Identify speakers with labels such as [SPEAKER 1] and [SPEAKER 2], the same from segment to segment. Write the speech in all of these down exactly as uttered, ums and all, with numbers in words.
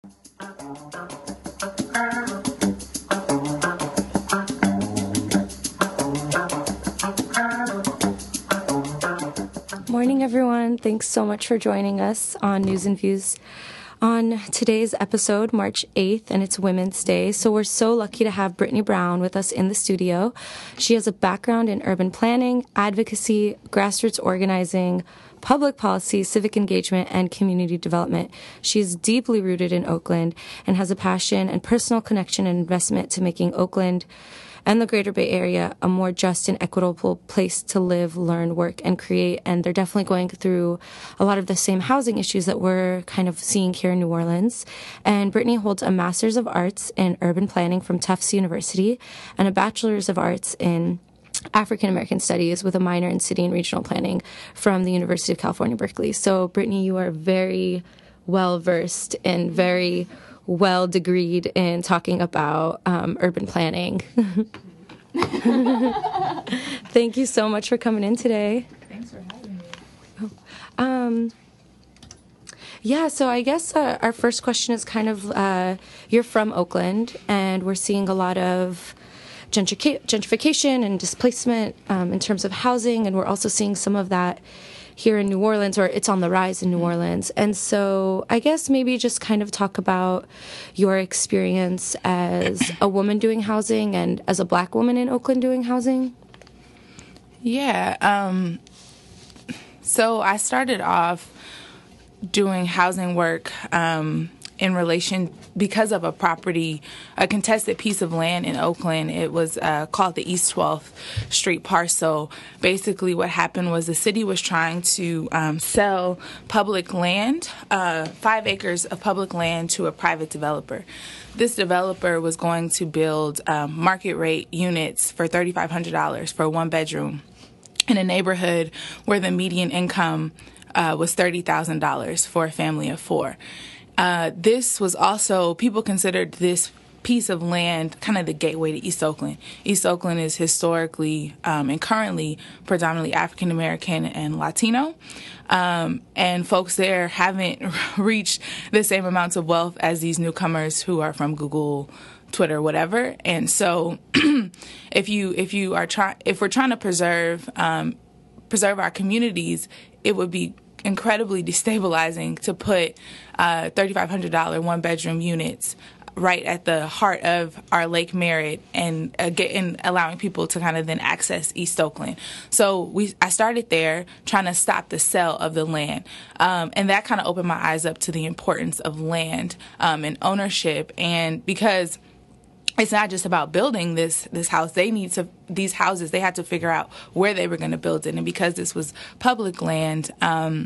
[SPEAKER 1] Morning, everyone. Thanks so much for joining us on News and Views on today's episode, March eighth, and it's Women's Day. So we're so lucky to have Brittany Brown with us in the studio. She has a background in urban planning, advocacy, grassroots organizing, public policy, civic engagement, and community development. She is deeply rooted in Oakland and has a passion and personal connection and investment to making Oakland and the greater Bay Area a more just and equitable place to live, learn, work, and create. And they're definitely going through a lot of the same housing issues that we're kind of seeing here in New Orleans. And Brittany holds a Master's of Arts in Urban Planning from Tufts University and a Bachelor's of Arts in African American Studies with a minor in City and Regional Planning from the University of California, Berkeley. So, Brittany, you are very well versed and very well degreed in talking about um, urban planning. Thank you so much for coming in today.
[SPEAKER 2] Thanks for having me.
[SPEAKER 1] Oh. Um, yeah, so I guess uh, our first question is kind of, uh, you're from Oakland, and we're seeing a lot of gentrica- gentrification and displacement um, in terms of housing, and we're also seeing some of that here in New Orleans, or it's on the rise in New Orleans. And so I guess maybe just kind of talk about your experience as a woman doing housing and as a Black woman in Oakland doing housing.
[SPEAKER 2] Yeah. Um, so I started off doing housing work um, in relation because of a property, a contested piece of land in Oakland. It was uh, called the East twelfth Street parcel. Basically what happened was the city was trying to um, sell public land, uh, five acres of public land to a private developer. This developer was going to build um, market rate units for three thousand five hundred dollars for one bedroom in a neighborhood where the median income uh, was thirty thousand dollars for a family of four. Uh, this was also, people considered this piece of land kind of the gateway to East Oakland. East Oakland is historically um, and currently predominantly African American and Latino. Um, and folks there haven't reached the same amounts of wealth as these newcomers who are from Google, Twitter, whatever. And so if you if you are trying, if we're trying to preserve um, preserve our communities, it would be incredibly destabilizing to put uh, three thousand five hundred dollars one-bedroom units right at the heart of our Lake Merritt and, uh, get, and allowing people to kind of then access East Oakland. So we, I started there trying to stop the sale of the land. Um, and that kind of opened my eyes up to the importance of land um, and ownership. And because it's not just about building this this house. They need to, these houses, they had to figure out where they were going to build it. And because this was public land, um,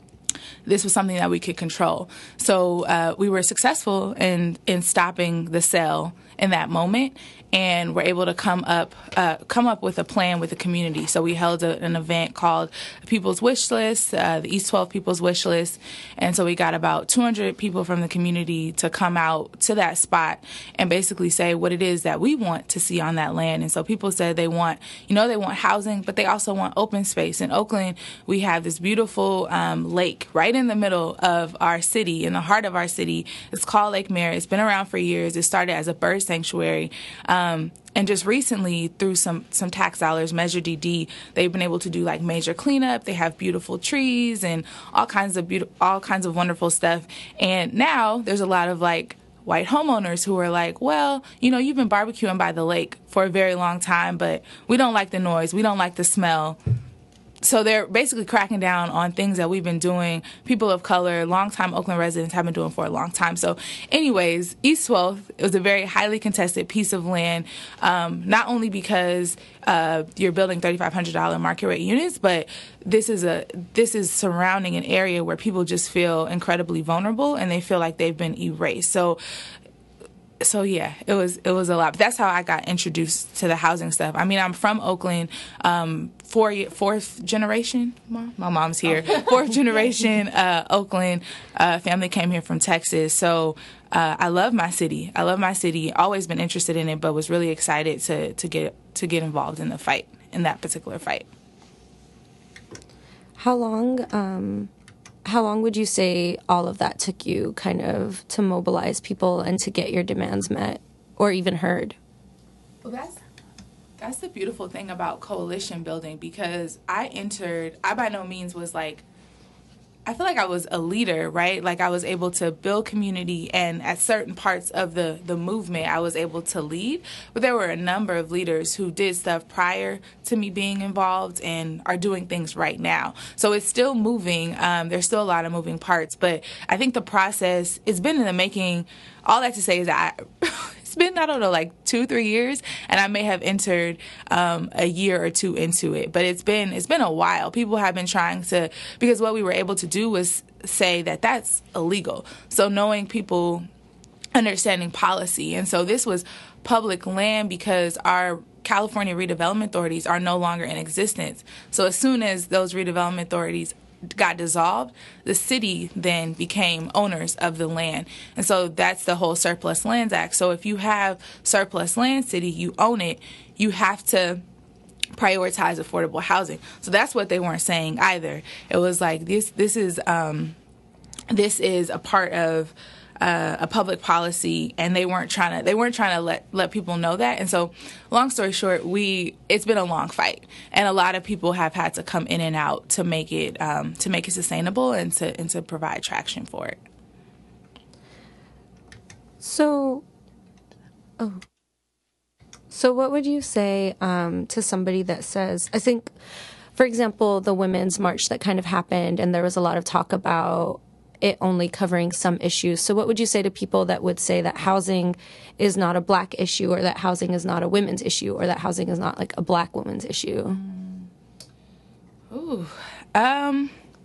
[SPEAKER 2] this was something that we could control. So uh, we were successful in, in stopping the sale in that moment, and were able to come up uh, come up with a plan with the community. So we held a, an event called People's Wish List, uh, the East twelve People's Wish List, and so we got about two hundred people from the community to come out to that spot and basically say what it is that we want to see on that land. And so people said they want, you know, they want housing, but they also want open space. In Oakland, we have this beautiful um, lake right in the middle of our city, in the heart of our city. It's called Lake Merritt. It's been around for years. It started as a bird sanctuary. Um, and just recently, through some, some tax dollars, Measure D D, they've been able to do like major cleanup. They have beautiful trees and all kinds of beautiful, all kinds of wonderful stuff. And now there's a lot of like white homeowners who are like, well, you know, you've been barbecuing by the lake for a very long time, but we don't like the noise. We don't like the smell. So they're basically cracking down on things that we've been doing, people of color, longtime Oakland residents have been doing for a long time. So anyways, East twelfth was a very highly contested piece of land, um, not only because uh, you're building three thousand five hundred dollars market rate units, but this is a this is surrounding an area where people just feel incredibly vulnerable and they feel like they've been erased. So So yeah, it was it was a lot. But that's how I got introduced to the housing stuff. I mean, I'm from Oakland, um, four, fourth generation. Mom? My mom's here. Fourth generation uh, Oakland uh, family came here from Texas. So uh, I love my city. I love my city. Always been interested in it, but was really excited to to get to get involved in the fight, in that particular fight.
[SPEAKER 1] How long um, how long would you say all of that took you kind of to mobilize people and to get your demands met or even heard?
[SPEAKER 2] Well, that's that's the beautiful thing about coalition building, because I entered, I by no means was like, I feel like I was a leader, right? Like I was able to build community, and at certain parts of the, the movement, I was able to lead. But there were a number of leaders who did stuff prior to me being involved and are doing things right now. So it's still moving. Um, there's still a lot of moving parts. But I think the process, it's been in the making. All that to say is that I, it's been, I don't know, like two, three years, and I may have entered um, a year or two into it. But it's been it's been a while. People have been trying to, because what we were able to do was say that that's illegal. So knowing people understanding policy. And so this was public land because our California redevelopment authorities are no longer in existence. So as soon as those redevelopment authorities got dissolved, the city then became owners of the land. And so that's the whole Surplus Lands Act. So if you have surplus land, city, you own it, you have to prioritize affordable housing. So that's what they weren't saying either. It was like this this is um, this is a part of Uh, a public policy, and they weren't trying to they weren't trying to let let people know that. And so, long story short, we it's been a long fight, and a lot of people have had to come in and out to make it um, to make it sustainable and to and to provide traction for it.
[SPEAKER 1] So, oh, so what would you say um, to somebody that says, I think, for example, the Women's March that kind of happened, and there was a lot of talk about it only covering some issues. So what would you say to people that would say that housing is not a black issue, or that housing is not a women's issue, or that housing is not like a black woman's issue?
[SPEAKER 2] Ooh. Um,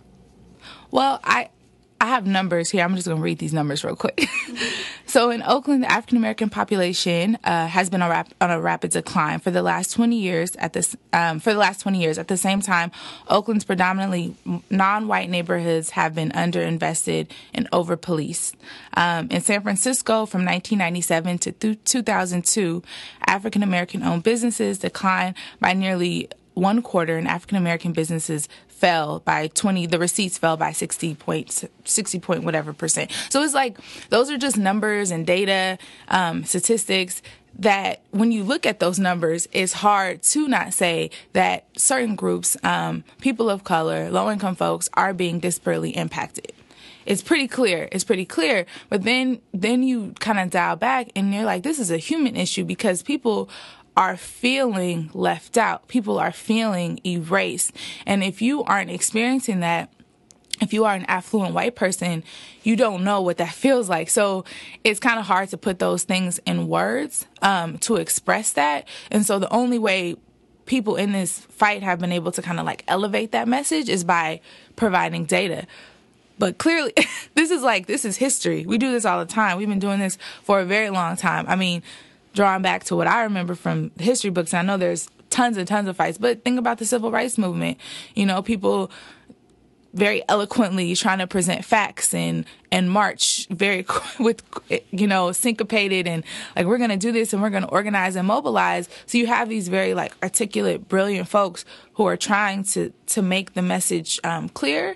[SPEAKER 2] well, I I have numbers here. I'm just going to read these numbers real quick. So in Oakland, the African American population uh, has been on, rap- on a rapid decline for the last twenty years. At this, um, for the last twenty years, at the same time, Oakland's predominantly non-white neighborhoods have been underinvested and over-policed. Um, in San Francisco, from nineteen ninety-seven to th- two thousand two, African American owned businesses declined by nearly one quarter, and African American businesses fell by twenty. The receipts fell by sixty point sixty point whatever percent. So it's like those are just numbers and data, um, statistics that when you look at those numbers, it's hard to not say that certain groups, um, people of color, low income folks, are being disparately impacted. It's pretty clear. It's pretty clear. But then then you kind of dial back and you're like, this is a human issue, because people are feeling left out. People are feeling erased. And if you aren't experiencing that, if you are an affluent white person, you don't know what that feels like. So it's kind of hard to put those things in words um, to express that. And so the only way people in this fight have been able to kind of like elevate that message is by providing data. But clearly, this is like, this is history. We do this all the time. We've been doing this for a very long time. I mean, drawing back to what I remember from history books, I know there's tons and tons of fights, but think about the civil rights movement. You know, people very eloquently trying to present facts and, and march very with, you know, syncopated and like, we're going to do this and we're going to organize and mobilize. So you have these very like articulate, brilliant folks who are trying to, to make the message um, clear,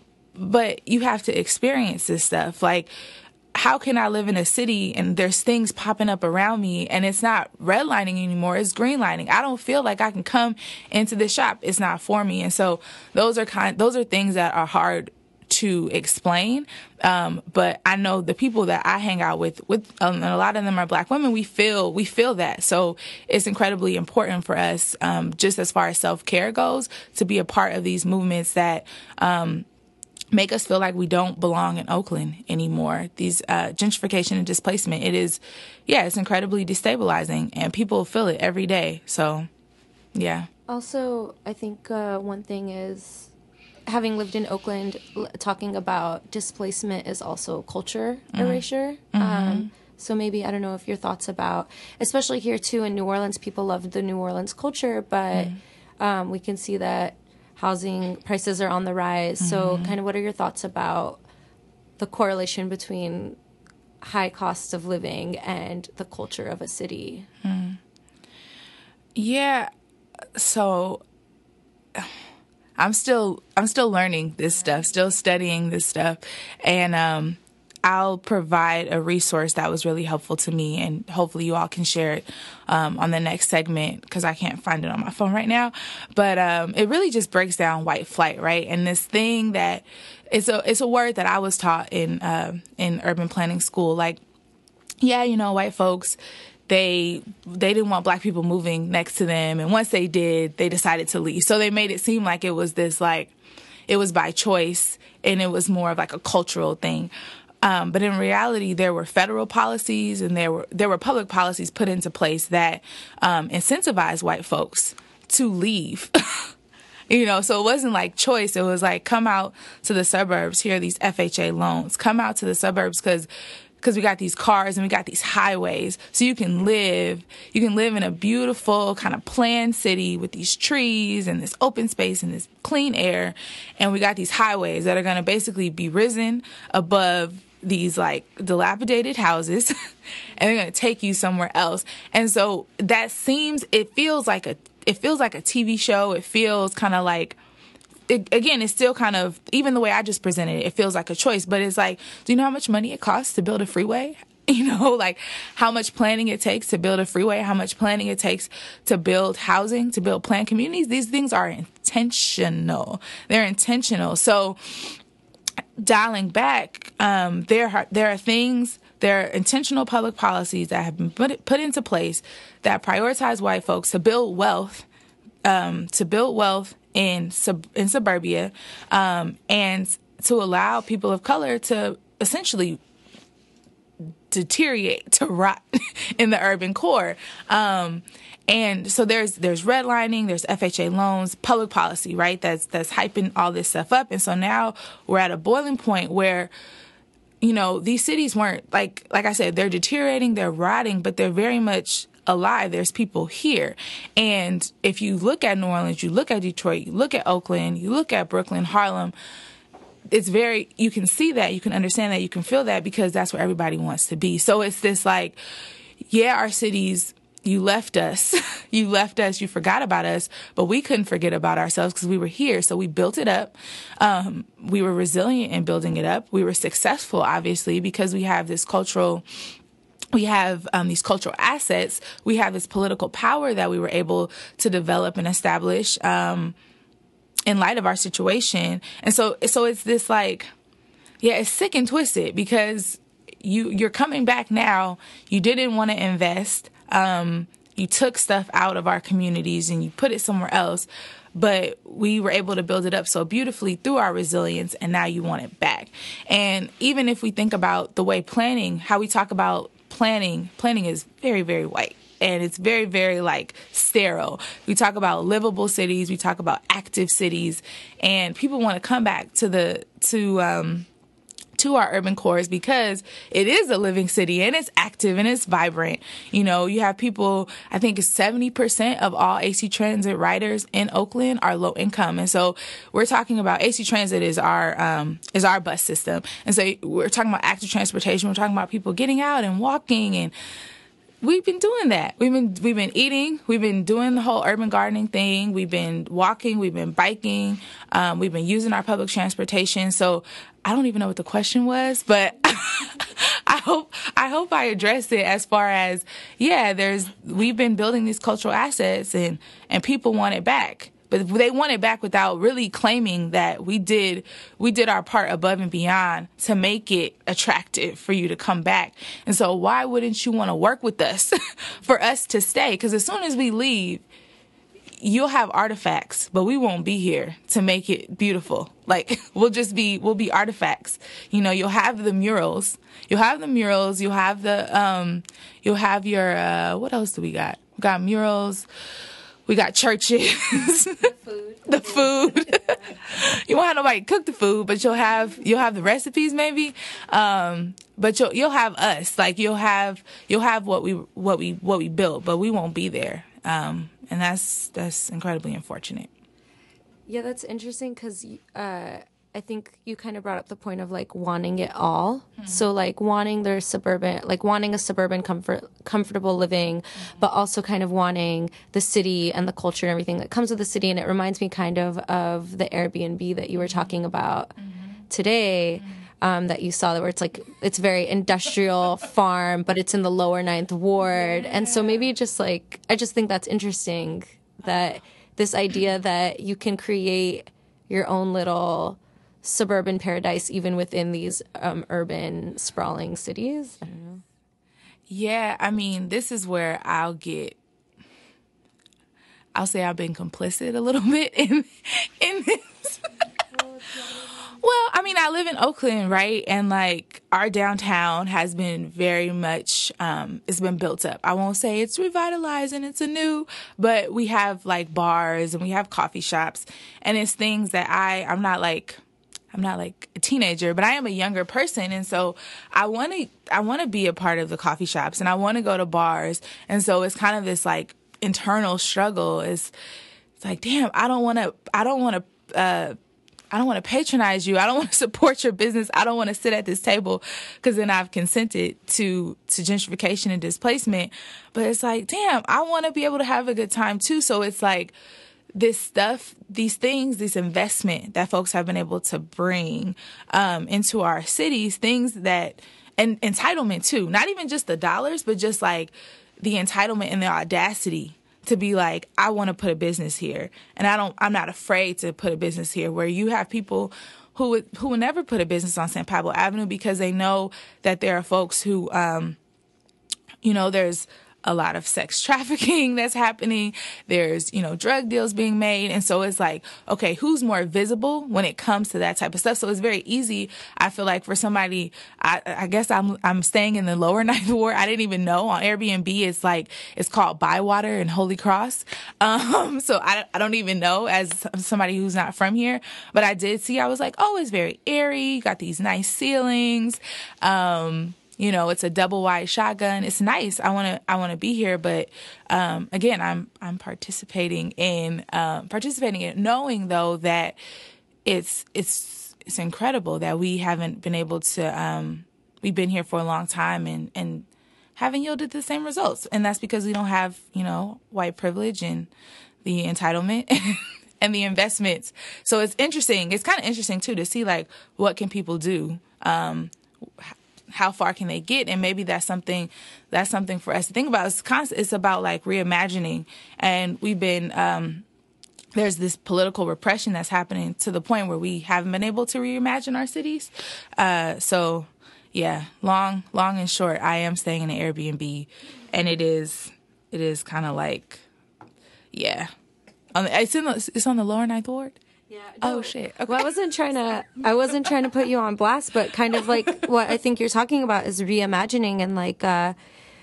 [SPEAKER 2] but you have to experience this stuff. Like, how can I live in a city and there's things popping up around me and it's not redlining anymore, it's greenlining? I don't feel like I can come into this shop. It's not for me. And so those are kind, those are things that are hard to explain. Um, but I know the people that I hang out with, with um, and a lot of them are Black women, we feel, we feel that. So it's incredibly important for us, um, just as far as self-care goes, to be a part of these movements that, um, make us feel like we don't belong in Oakland anymore. These uh, gentrification and displacement, it is, yeah, it's incredibly destabilizing, and people feel it every day. So, yeah.
[SPEAKER 1] Also, I think uh, one thing is, having lived in Oakland, l- talking about displacement is also culture mm-hmm. erasure. Mm-hmm. Um, so maybe, I don't know if your thoughts about, especially here too in New Orleans, people love the New Orleans culture, but mm-hmm. um, we can see that housing prices are on the rise. Mm-hmm. So kind of what are your thoughts about the correlation between high costs of living and the culture of a city?
[SPEAKER 2] Mm. Yeah. So I'm still I'm still learning this stuff, still studying this stuff, and um, I'll provide a resource that was really helpful to me, and hopefully you all can share it um, on the next segment because I can't find it on my phone right now. But um, it really just breaks down white flight, right? And this thing that it's a it's a word that I was taught in uh, in urban planning school. Like, yeah, you know, white folks, they they didn't want black people moving next to them, and once they did, they decided to leave. So they made it seem like it was this like it was by choice, and it was more of like a cultural thing. Um, but in reality, there were federal policies and there were there were public policies put into place that um, incentivized white folks to leave. You know, so it wasn't like choice. It was like, come out to the suburbs. Here are these F H A loans. Come out to the suburbs because because we got these cars and we got these highways. So you can live, you can live in a beautiful kind of planned city with these trees and this open space and this clean air. And we got these highways that are going to basically be risen above these like dilapidated houses and they're going to take you somewhere else. And so that seems, it feels like a, it feels like a T V show. It feels kind of like, it, again, it's still kind of, even the way I just presented it, it feels like a choice, but it's like, do you know how much money it costs to build a freeway? You know, like how much planning it takes to build a freeway, how much planning it takes to build housing, to build planned communities. These things are intentional. They're intentional. So dialing back, um, there there are things, there are intentional public policies that have been put put into place that prioritize white folks to build wealth, um, to build wealth in sub, in suburbia, um, and to allow people of color to essentially deteriorate, to rot in the urban core. Um, And so there's there's redlining, there's F H A loans, public policy, right? That's that's hyping all this stuff up. And so now we're at a boiling point where, you know, these cities weren't like like I said, they're deteriorating, they're rotting, but they're very much alive. There's people here. And if you look at New Orleans, you look at Detroit, you look at Oakland, you look at Brooklyn, Harlem, it's very, you can see that, you can understand that, you can feel that because that's where everybody wants to be. So it's this like, yeah, our cities, you left us, you left us, you forgot about us, but we couldn't forget about ourselves because we were here. So we built it up. Um, we were resilient in building it up. We were successful, obviously, because we have this cultural, we have um, these cultural assets. We have this political power that we were able to develop and establish um, in light of our situation. And so, so it's this like, yeah, it's sick and twisted because you, you're coming back now. You didn't want to invest. Um, you took stuff out of our communities and you put it somewhere else, but we were able to build it up so beautifully through our resilience, and now you want it back. And even if we think about the way planning, how we talk about planning, planning is very, very white. And it's very, very like sterile. We talk about livable cities, we talk about active cities, and people want to come back to the, to, um, to our urban cores because it is a living city and it's active and it's vibrant. You know, you have people, I think seventy percent of all A C Transit riders in Oakland are low income. And so we're talking about A C Transit is our, um, is our bus system. And so we're talking about active transportation. We're talking about people getting out and walking, and we've been doing that. We've been, we've been eating. We've been doing the whole urban gardening thing. We've been walking. We've been biking. Um, we've been using our public transportation. So I don't even know what the question was, but I hope, I hope I addressed it as far as, yeah, there's, we've been building these cultural assets and, and people want it back. But they want it back without really claiming that we did we did our part above and beyond to make it attractive for you to come back. And so why wouldn't you want to work with us for us to stay? Because as soon as we leave, you'll have artifacts, but we won't be here to make it beautiful. Like, we'll just be, we'll be artifacts. You know, you'll have the murals. You'll have the murals. You'll have the, um, you'll have your, uh, what else do we got? We got murals. We got churches. The food. The food. You won't have nobody cook the food, but you'll have, you'll have the recipes maybe. Um, but you'll, you'll have us. Like, you'll have, you'll have what we, what we, what we built, but we won't be there. Um, and that's, that's incredibly unfortunate.
[SPEAKER 1] Yeah, that's interesting because uh, I think you kind of brought up the point of like wanting it all. Mm-hmm. So like wanting their suburban, like wanting a suburban comfort, comfortable living, mm-hmm. but also kind of wanting the city and the culture and everything that comes with the city. And it reminds me kind of of the Airbnb that you were talking about mm-hmm. today. Mm-hmm. Um, that you saw, that where it's like it's very industrial farm, but it's in the lower ninth ward. Yeah. And so maybe just like, I just think that's interesting, that this idea that you can create your own little suburban paradise even within these um, urban sprawling cities. I don't know.
[SPEAKER 2] Yeah, I mean, this is where I'll get, I'll say I've been complicit a little bit in in this. Well, I mean, I live in Oakland, right? And like our downtown has been very much, um, it's been built up. I won't say it's revitalized and it's a new, but we have like bars and we have coffee shops, and it's things that I, I'm not like, I'm not like a teenager, but I am a younger person. And so I want to, I want to be a part of the coffee shops and I want to go to bars. And so it's kind of this like internal struggle. Is it's like, damn, I don't want to, I don't want to, uh, I don't want to patronize you. I don't want to support your business. I don't want to sit at this table, because then I've consented to, to gentrification and displacement. But it's like, damn, I want to be able to have a good time too. So it's like this stuff, these things, this investment that folks have been able to bring um, into our cities, things that, and entitlement too, not even just the dollars, but just like the entitlement and the audacity to be like, I want to put a business here, and I don't, I'm not afraid to put a business here, where you have people who would, who would never put a business on San Pablo Avenue because they know that there are folks who, um, you know, there's a lot of sex trafficking that's happening. There's, you know, drug deals being made. And so it's like, okay, who's more visible when it comes to that type of stuff? So it's very easy, I feel like, for somebody, I, I guess I'm, I'm staying in the lower ninth ward. I didn't even know on Airbnb. It's like, it's called Bywater and Holy Cross. Um, so I, I don't even know, as somebody who's not from here, but I did see, I was like, oh, it's very airy. Got these nice ceilings. Um, You know, it's a double wide shotgun. It's nice. I want to, I want to be here. But, um, again, I'm, I'm participating in, um, participating in knowing though that it's, it's, it's incredible that we haven't been able to, um, we've been here for a long time and, and haven't yielded the same results. And that's because we don't have, you know, white privilege and the entitlement and the investments. So it's interesting. It's kind of interesting too, to see like, what can people do? Um, how far can they get? And maybe that's something, that's something for us to think about. It's constant, it's about like reimagining. And we've been, um, there's this political repression that's happening to the point where we haven't been able to reimagine our cities. Uh, so yeah, long, long and short, I am staying in an Airbnb, and it is, it is kind of like, yeah, on the, it's in the, it's on the lower ninth ward.
[SPEAKER 1] Yeah. No,
[SPEAKER 2] oh shit. Okay.
[SPEAKER 1] Well, I wasn't trying to, I wasn't trying to put you on blast, but kind of like what I think you're talking about is reimagining. And like, uh,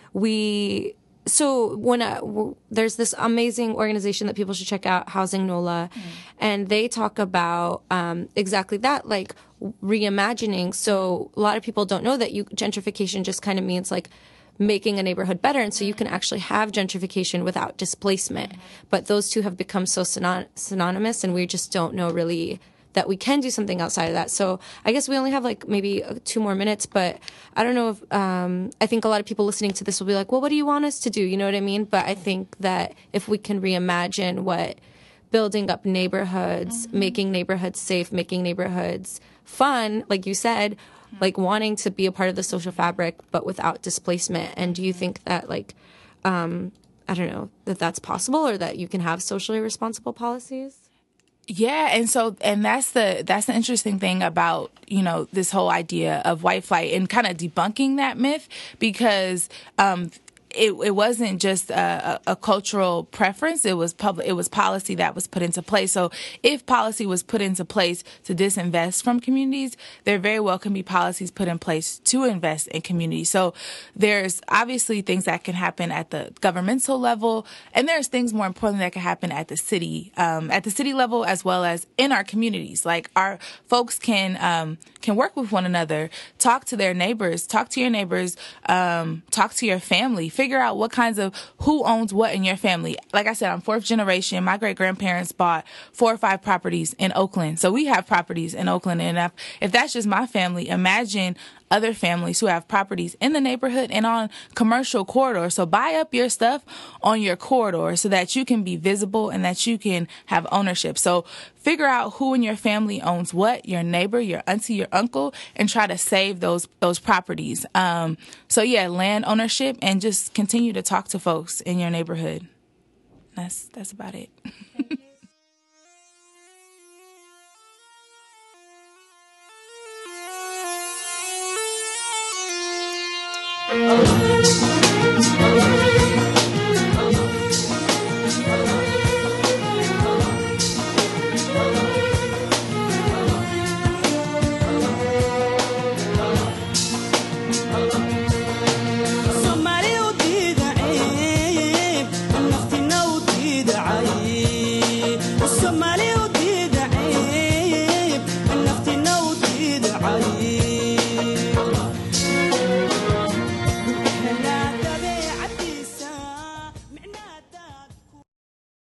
[SPEAKER 1] we, so when, uh, w- there's this amazing organization that people should check out, Housing NOLA, mm. and they talk about, um, exactly that, like reimagining. So a lot of people don't know that you, gentrification just kind of means like making a neighborhood better. And so you can actually have gentrification without displacement. But those two have become so synon- synonymous, and we just don't know really that we can do something outside of that. So I guess we only have like maybe two more minutes, but I don't know if, um, I think a lot of people listening to this will be like, well, what do you want us to do? You know what I mean? But I think that if we can reimagine what building up neighborhoods, mm-hmm. making neighborhoods safe, making neighborhoods fun, like you said, like wanting to be a part of the social fabric, but without displacement. And do you think that like, um, I don't know, that that's possible, or that you can have socially responsible policies?
[SPEAKER 2] Yeah. And so, and that's the, that's the interesting thing about, you know, this whole idea of white flight and kind of debunking that myth, because, um, It, it wasn't just a, a, a cultural preference. It was public. It was policy that was put into place. So if policy was put into place to disinvest from communities, there very well can be policies put in place to invest in communities. So there's obviously things that can happen at the governmental level, and there's things more importantly that can happen at the city, um, at the city level, as well as in our communities. Like our folks can um, can work with one another, talk to their neighbors, talk to your neighbors, um, talk to your family. Figure figure out what kinds of, who owns what in your family. Like I said, I'm fourth generation. My great grandparents bought four or five properties in Oakland. So we have properties in Oakland. And if, if that's just my family, imagine other families who have properties in the neighborhood and on commercial corridors. So buy up your stuff on your corridor so that you can be visible and that you can have ownership. So figure out who in your family owns what, your neighbor, your auntie, your uncle, and try to save those those properties. Um, so yeah, land ownership, and just continue to talk to folks in your neighborhood. That's that's about it.
[SPEAKER 3] Oh.